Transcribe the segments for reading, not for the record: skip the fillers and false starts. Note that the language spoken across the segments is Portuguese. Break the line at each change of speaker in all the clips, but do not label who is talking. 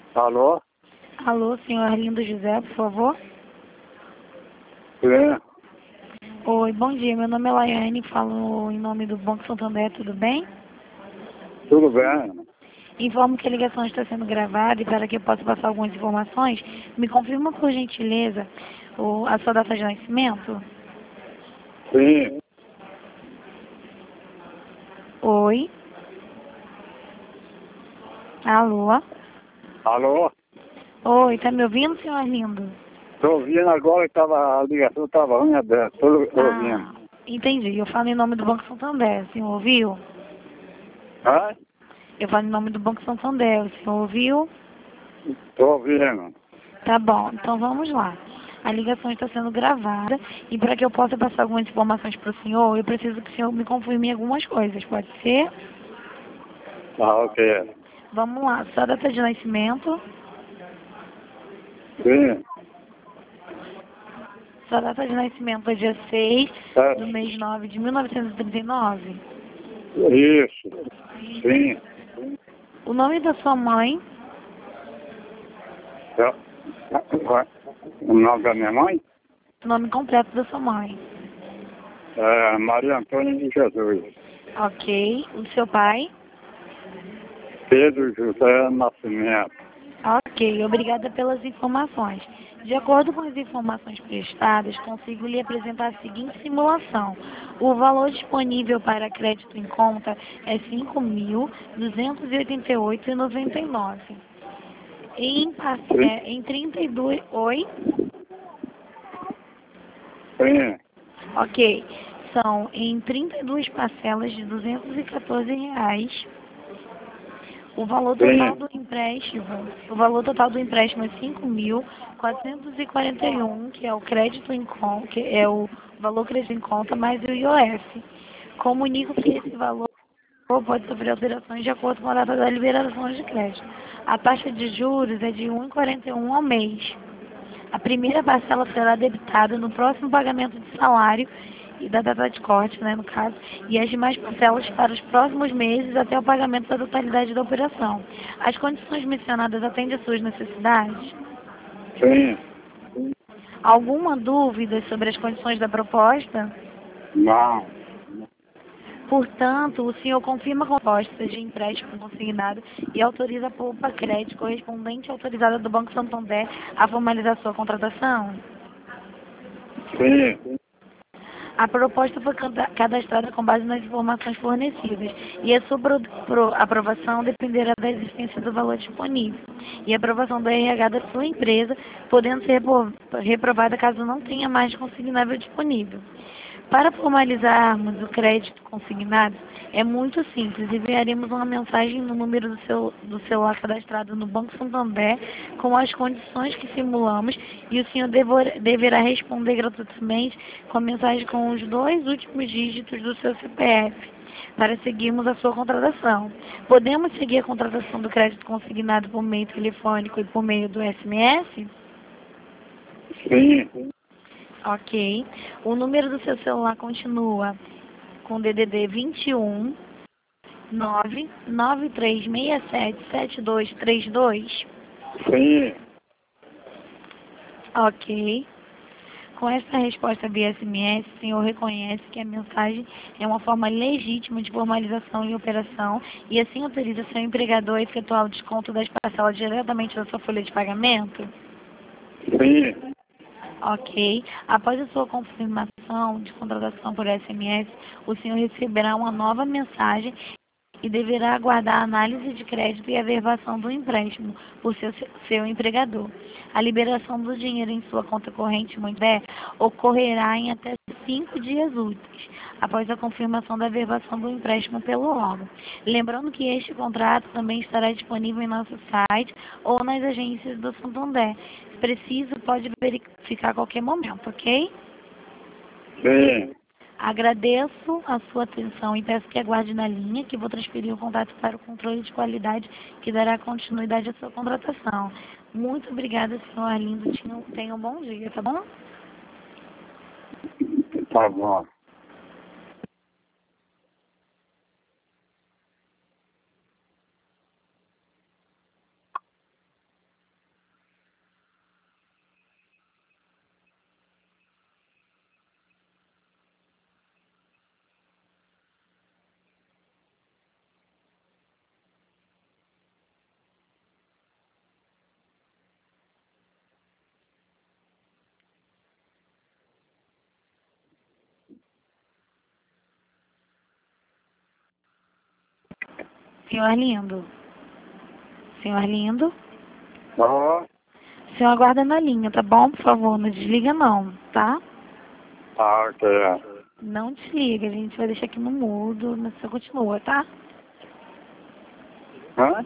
Alô?
Alô, senhor Arlindo José, por favor.
Sim,
Oi, bom dia. Meu nome é Laiane, falo em nome do Banco Santander, tudo bem?
tudo bem.
Informo que a ligação está sendo gravada e para que eu possa passar algumas informações, me confirma por gentileza a sua data de nascimento?
Sim,
Oi? Alô?
alô?
Oi, tá me ouvindo, senhor Arlindo?
Estou ouvindo agora que a ligação estava ruim aberta. Estou ouvindo.
Ah, entendi. Eu falo em nome do Banco Santander, o senhor ouviu?
Hã?
Eu falo em nome do Banco Santander, o senhor ouviu?
Estou ouvindo.
Tá bom, então vamos lá. A ligação está sendo gravada e para que eu possa passar algumas informações para o senhor, eu preciso que o senhor me confirme algumas coisas, pode ser?
Ah, ok.
Vamos lá, sua data de nascimento,
Sim,
sua data de nascimento é dia 6 do
é,
mês 9 de 1939.
isso. Sim.
O nome da sua mãe,
O nome da minha mãe
o nome completo da sua mãe.
é Maria Antônia de Jesus.
Ok. O seu pai?
Pedro José Nascimento.
Ok, obrigada pelas informações. De acordo com as informações prestadas, consigo lhe apresentar a seguinte simulação. O valor disponível para crédito em conta é R$ 5.288,99.
Sim,
Em 32... Oi?
sim,
Ok. São em 32 parcelas de R$ 214.
sim,
O valor total do empréstimo é 5.441, que é o crédito em conta, que é o valor crédito em conta mais o IOF. Comunico que esse valor pode sofrer alterações de acordo com a data da liberação de crédito. A taxa de juros é de 1,41 ao mês. A primeira parcela será debitada no próximo pagamento de salário e da data de corte, né, no caso, e as demais parcelas para os próximos meses até o pagamento da totalidade da operação. As condições mencionadas atendem às suas necessidades?
sim.
Alguma dúvida sobre as condições da proposta?
Não.
Portanto, o senhor confirma a proposta de empréstimo consignado e autoriza a Poupa Crédito correspondente autorizada do Banco Santander a formalizar sua contratação?
Sim,
A proposta foi cadastrada com base nas informações fornecidas e a sua aprovação dependerá da existência do valor disponível e a aprovação do RH da sua empresa, podendo ser reprovada caso não tenha mais consignável disponível. Para formalizarmos o crédito consignado, é muito simples. Enviaremos uma mensagem no número do celular cadastrado no Banco Santander com as condições que simulamos e o senhor deverá responder gratuitamente com a mensagem com os 2 últimos dígitos do seu CPF para seguirmos a sua contratação. Podemos seguir a contratação do crédito consignado por meio telefônico e por meio do SMS?
sim.
Ok. O número do seu celular continua com DDD 21 993677232.
Sim,
Ok. Com essa resposta via SMS, o senhor reconhece que a mensagem é uma forma legítima de formalização e operação e assim autoriza seu empregador a efetuar o desconto das parcelas diretamente da sua folha de pagamento?
sim,
Ok. Após a sua confirmação de contratação por SMS, o senhor receberá uma nova mensagem e deverá aguardar a análise de crédito e a averbação do empréstimo por seu empregador. A liberação do dinheiro em sua conta corrente Monday ocorrerá em até 5 dias úteis, após a confirmação da averbação do empréstimo pelo órgão. Lembrando que este contrato também estará disponível em nosso site ou nas agências do Santander. Se preciso, pode verificar a qualquer momento, ok?
sim.
Agradeço a sua atenção e peço que aguarde na linha, que vou transferir o contato para o controle de qualidade, que dará continuidade à sua contratação. Muito obrigada, senhor Arlindo. Tenha um bom dia, tá bom?
Tá bom.
Senhor Lindo. Senhor Lindo.
Ó,
Senhor, aguarda na linha, tá bom? Por favor, não desliga não, tá?
tá, ok.
Não desliga, a gente vai deixar aqui no mudo, mas você continua, tá?
Hã?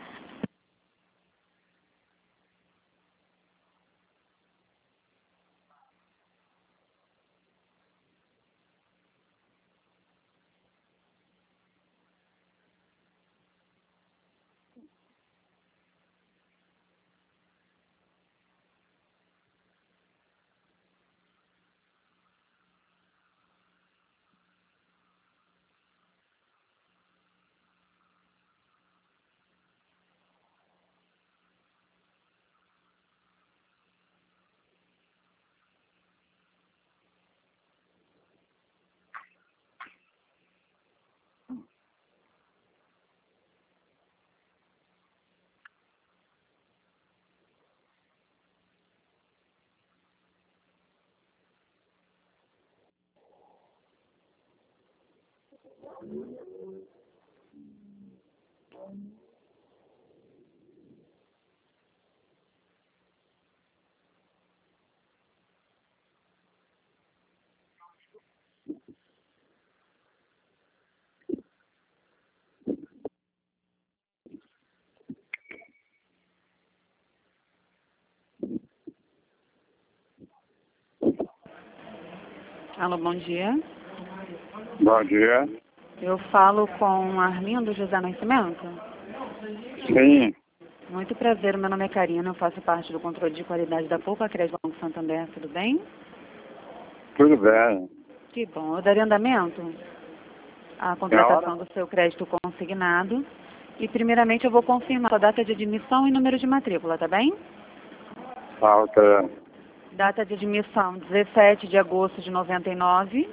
Alô, bom dia.
Bom dia.
Eu falo com Arlindo José Nascimento.
Sim,
Muito prazer, meu nome é Karina, eu faço parte do controle de qualidade da Poupa Crédito Banco Santander, tudo bem?
tudo bem.
Que bom. Eu daria andamento à contratação do seu crédito consignado. E primeiramente eu vou confirmar a data de admissão e número de matrícula, tá bem?
Tá, ok.
Data de admissão 17 de agosto de 99.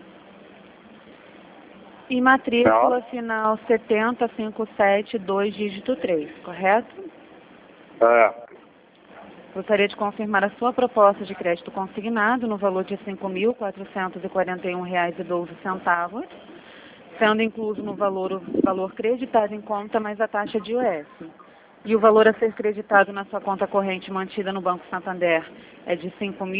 E matrícula final 7057, 2 dígito 3, correto?
É,
Gostaria de confirmar a sua proposta de crédito consignado no valor de R$ 5.441,12, sendo incluso no valor o valor creditado em conta mais a taxa de IOF. E o valor a ser creditado na sua conta corrente mantida no Banco Santander é de R$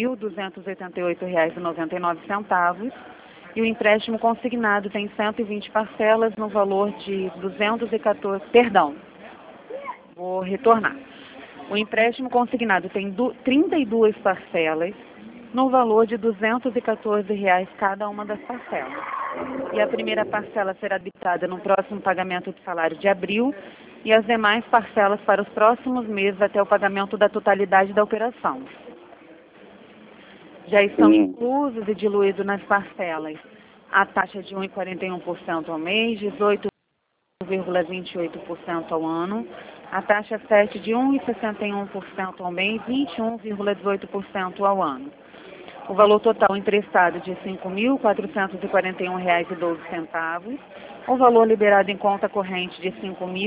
5.288,99. E o empréstimo consignado tem 120 parcelas no valor de 214... Perdão, vou retornar. O empréstimo consignado tem 32 parcelas no valor de R$ 214 cada uma das parcelas. E a primeira parcela será debitada no próximo pagamento de salário de abril e as demais parcelas para os próximos meses até o pagamento da totalidade da operação. Já estão inclusos e diluídos nas parcelas a taxa de 1,41% ao mês, 18,28% ao ano, a taxa 7 de 1,61% ao mês, 21,18% ao ano. O valor total emprestado de R$ 5.441,12, o valor liberado em conta corrente de R$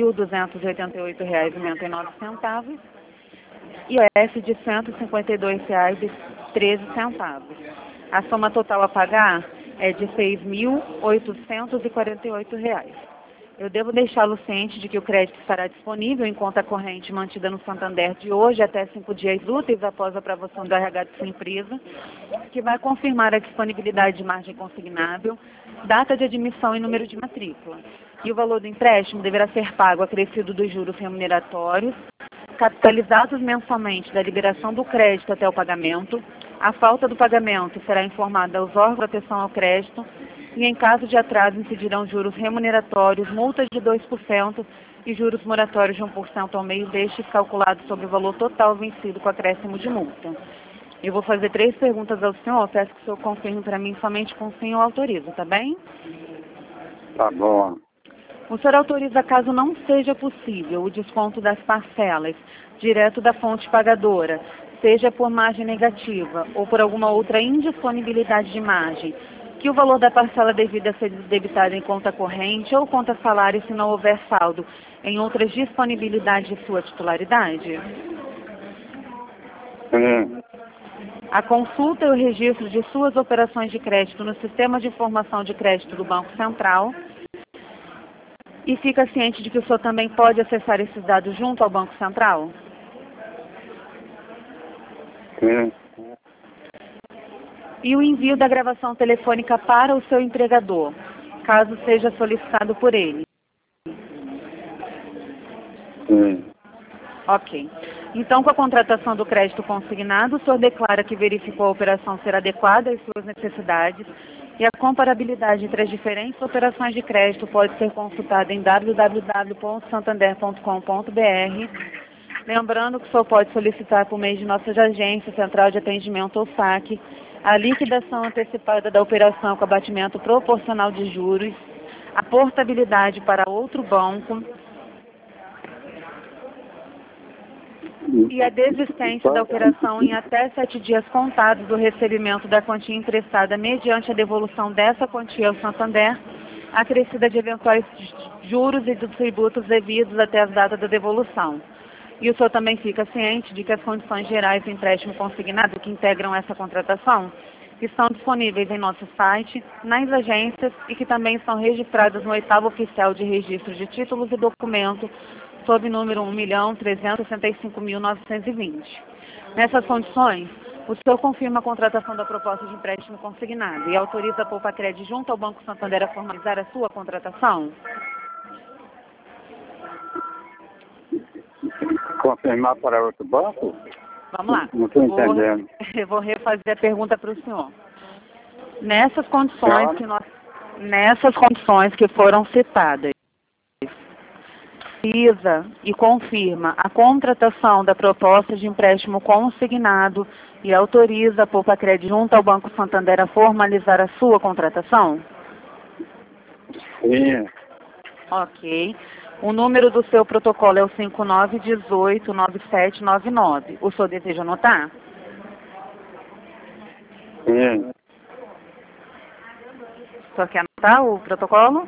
5.288,99 e o IOF de R$ 152,13. A soma total a pagar é de R$ 6.848. Eu devo deixá-lo ciente de que o crédito estará disponível em conta corrente mantida no Santander de hoje até 5 dias úteis após a aprovação do RH de sua empresa, que vai confirmar a disponibilidade de margem consignável, data de admissão e número de matrícula. E o valor do empréstimo deverá ser pago acrescido dos juros remuneratórios, capitalizados mensalmente da liberação do crédito até o pagamento. A falta do pagamento será informada aos órgãos de proteção ao crédito e, em caso de atraso, incidirão juros remuneratórios, multas de 2% e juros moratórios de 1% ao mês, destes calculados sobre o valor total vencido com acréscimo de multa. Eu vou fazer 3 perguntas ao senhor, peço que o senhor confirme para mim somente com sim ou autoriza, tá bem?
tá bom.
O senhor autoriza, caso não seja possível, o desconto das parcelas direto da fonte pagadora, seja por margem negativa ou por alguma outra indisponibilidade de margem, que o valor da parcela devida a ser debitada em conta corrente ou conta salário se não houver saldo em outras disponibilidades de sua titularidade?
Sim,
A consulta e o registro de suas operações de crédito no Sistema de Informação de Crédito do Banco Central E fica ciente de que o senhor também pode acessar esses dados junto ao Banco Central?
Sim.
E o envio da gravação telefônica para o seu empregador, caso seja solicitado por ele?
Sim.
Ok. Então, com a contratação do crédito consignado, o senhor declara que verificou a operação ser adequada às suas necessidades e a comparabilidade entre as diferentes operações de crédito pode ser consultada em www.santander.com.br. Lembrando que o senhor pode solicitar por meio de nossas agências, Central de Atendimento ou SAC, a liquidação antecipada da operação com abatimento proporcional de juros, a portabilidade para outro banco e a desistência da operação em até 7 dias contados do recebimento da quantia emprestada mediante a devolução dessa quantia ao Santander, acrescida de eventuais juros e dos tributos devidos até a data da devolução. E o senhor também fica ciente de que as condições gerais do empréstimo consignado que integram essa contratação estão disponíveis em nosso site, nas agências e que também estão registradas no 8º Oficial de Registro de Títulos e Documentos, sob número 1.365.920. Nessas condições, o senhor confirma a contratação da proposta de empréstimo consignado e autoriza a Poupa-Cred junto ao Banco Santander a formalizar a sua contratação?
Confirmar para outro banco?
Vamos lá.
Não estou entendendo.
Eu vou refazer a pergunta para o senhor. Nessas condições que foram citadas, precisa e confirma a contratação da proposta de empréstimo consignado e autoriza a Poupa-Cred junto ao Banco Santander a formalizar a sua contratação?
Sim.
Ok. O número do seu protocolo é o 59189799. O senhor deseja anotar?
Sim.
O senhor quer anotar o protocolo?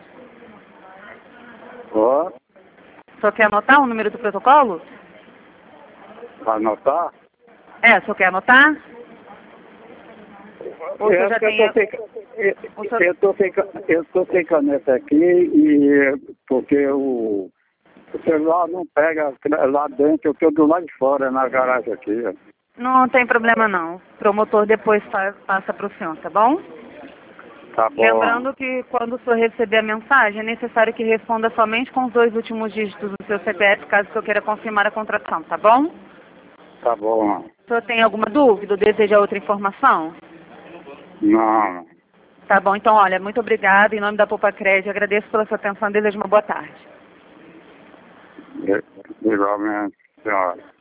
Ó,
O senhor quer anotar o número do protocolo?
anotar?
É, o senhor quer anotar? Ou o senhor já tem...
Eu tô sem caneta aqui e porque o celular não pega lá dentro, eu tô do lado de fora, na garagem aqui. Ó.
Não tem problema não. O promotor depois passa para o senhor, tá bom?
Tá bom.
Lembrando que quando o senhor receber a mensagem, é necessário que responda somente com os 2 últimos dígitos do seu CPF, caso o senhor queira confirmar a contratação, tá bom?
Tá bom.
O senhor tem alguma dúvida ou deseja outra informação?
Não.
Tá bom, então olha, muito obrigada. Em nome da Poupa-Cred, agradeço pela sua atenção e desejo uma boa tarde.
Igualmente, senhora.